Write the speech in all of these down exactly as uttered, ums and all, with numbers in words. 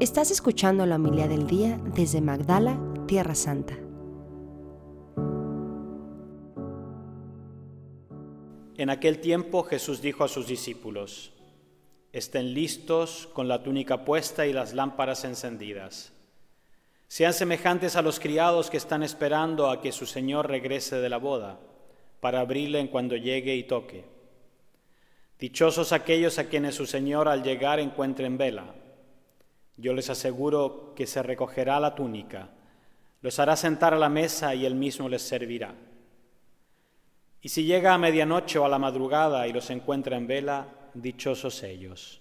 Estás escuchando la homilía del día desde Magdala, Tierra Santa. En aquel tiempo Jesús dijo a sus discípulos: estén listos con la túnica puesta y las lámparas encendidas. Sean semejantes a los criados que están esperando a que su señor regrese de la boda, para abrirle en cuando llegue y toque. Dichosos aquellos a quienes su señor al llegar encuentre en vela. Yo les aseguro que se recogerá la túnica, los hará sentar a la mesa y él mismo les servirá. Y si llega a medianoche o a la madrugada y los encuentra en vela, dichosos ellos.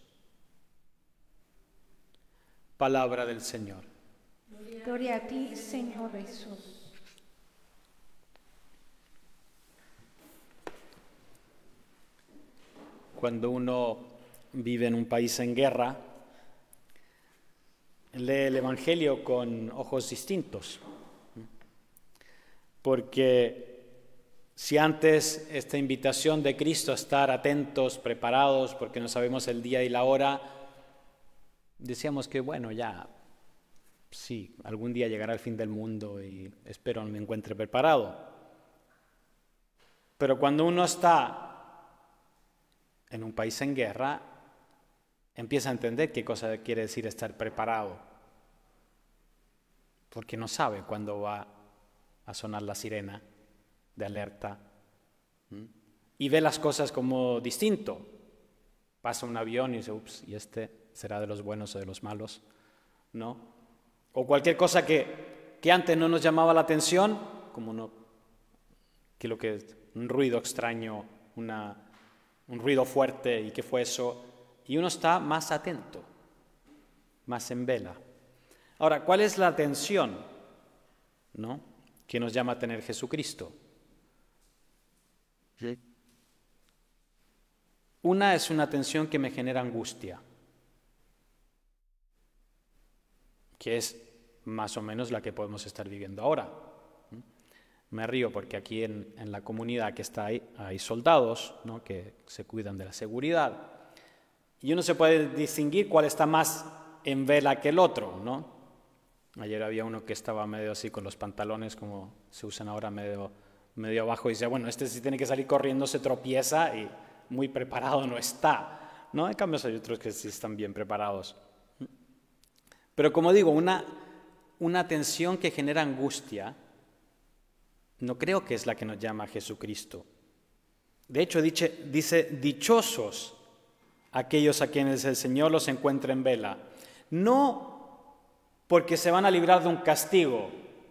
Palabra del Señor. Gloria a ti, Señor Jesús. Cuando uno vive en un país en guerra, lee el Evangelio con ojos distintos. Porque si antes esta invitación de Cristo a estar atentos, preparados, porque no sabemos el día y la hora, decíamos que bueno, ya, sí, algún día llegará el fin del mundo y espero me encuentre preparado. Pero cuando uno está en un país en guerra, empieza a entender qué cosa quiere decir estar preparado, porque no sabe cuándo va a sonar la sirena de alerta, ¿Mm? y ve las cosas como distinto. Pasa un avión y dice, ups, ¿y este será de los buenos o de los malos? ¿No? O cualquier cosa que, que antes no nos llamaba la atención, como no, que lo que es un ruido extraño, una, un ruido fuerte, ¿y qué fue eso? Y uno está más atento, más en vela. Ahora, ¿cuál es la atención, ¿no?, que nos llama a tener Jesucristo? ¿Sí? Una es una atención que me genera angustia, que es más o menos la que podemos estar viviendo ahora. Me río porque aquí en, en la comunidad que está ahí hay soldados, ¿no?, que se cuidan de la seguridad. Y uno se puede distinguir cuál está más en vela que el otro, ¿no? Ayer había uno que estaba medio así con los pantalones como se usan ahora, medio, medio abajo, y decía, bueno, este sí tiene que salir corriendo, se tropieza y muy preparado no está, ¿no? En cambio hay otros que sí están bien preparados. Pero como digo, una, una tensión que genera angustia, no creo que es la que nos llama a Jesucristo. De hecho, dice, dice dichosos aquellos a quienes el Señor los encuentra en vela. No porque se van a librar de un castigo,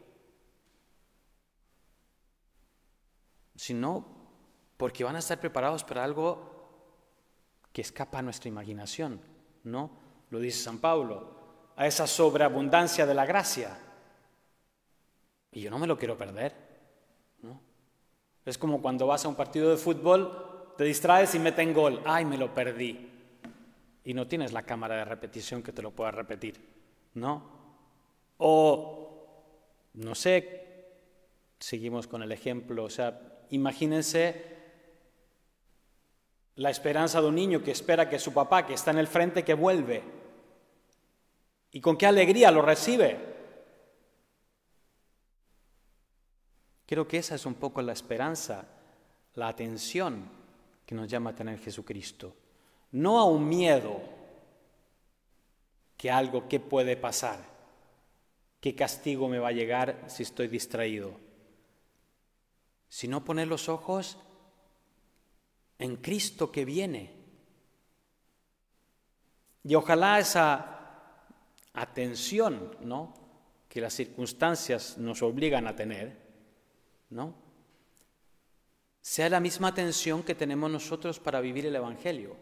sino porque van a estar preparados para algo que escapa a nuestra imaginación, ¿no? Lo dice San Pablo, a esa sobreabundancia de la gracia. Y yo no me lo quiero perder, ¿no? Es como cuando vas a un partido de fútbol, te distraes y meten gol. ¡Ay, me lo perdí! Y no tienes la cámara de repetición que te lo pueda repetir, ¿no? O, no sé, seguimos con el ejemplo, o sea, imagínense la esperanza de un niño que espera que su papá, que está en el frente, que vuelve. ¿Y con qué alegría lo recibe? Creo que esa es un poco la esperanza, la atención que nos llama a tener Jesucristo. No a un miedo que algo que puede pasar, qué castigo me va a llegar si estoy distraído, sino poner los ojos en Cristo que viene. Y ojalá esa atención, ¿no?, que las circunstancias nos obligan a tener, ¿no?, sea la misma atención que tenemos nosotros para vivir el Evangelio,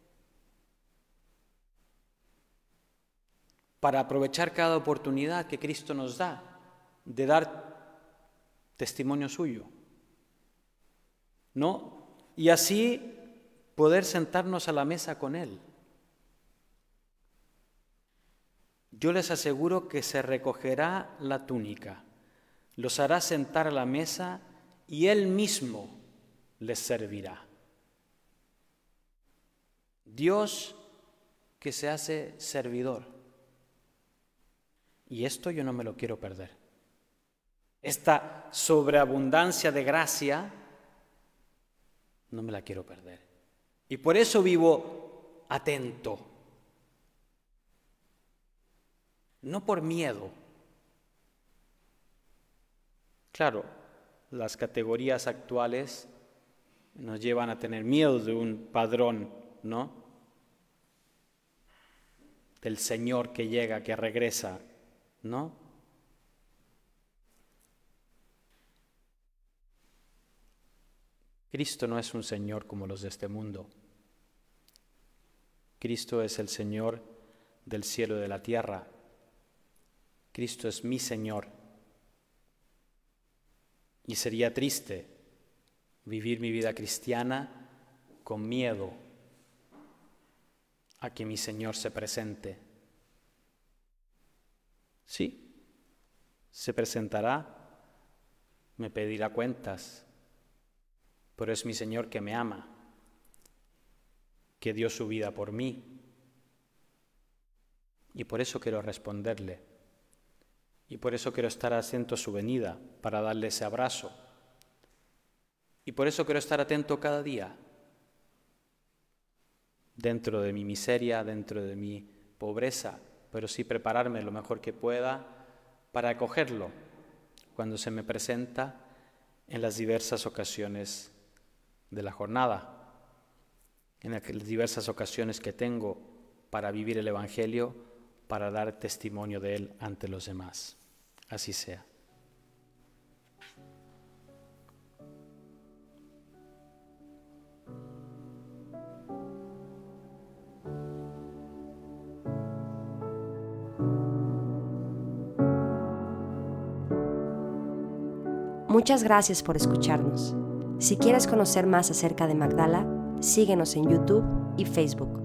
para aprovechar cada oportunidad que Cristo nos da de dar testimonio suyo, ¿no? Y así poder sentarnos a la mesa con Él. Yo les aseguro que se recogerá la túnica, los hará sentar a la mesa y Él mismo les servirá. Dios que se hace servidor. y esto yo no me lo quiero perder. Esta sobreabundancia de gracia no me la quiero perder. Y por eso vivo atento. No por miedo. Claro, las categorías actuales nos llevan a tener miedo de un padrón, ¿no? Del Señor que llega, que regresa, ¿no? Cristo no es un Señor como los de este mundo. Cristo es el Señor del cielo y de la tierra. Cristo es mi Señor. Y sería triste vivir mi vida cristiana con miedo a que mi Señor se presente. Sí, se presentará, me pedirá cuentas, pero es mi Señor que me ama, que dio su vida por mí. Y por eso quiero responderle. Y por eso quiero estar atento a su venida, para darle ese abrazo. Y por eso quiero estar atento cada día, dentro de mi miseria, dentro de mi pobreza, pero sí prepararme lo mejor que pueda para acogerlo cuando se me presenta en las diversas ocasiones de la jornada, en las diversas ocasiones que tengo para vivir el Evangelio, para dar testimonio de él ante los demás. Así sea. Muchas gracias por escucharnos. Si quieres conocer más acerca de Magdala, síguenos en YouTube y Facebook.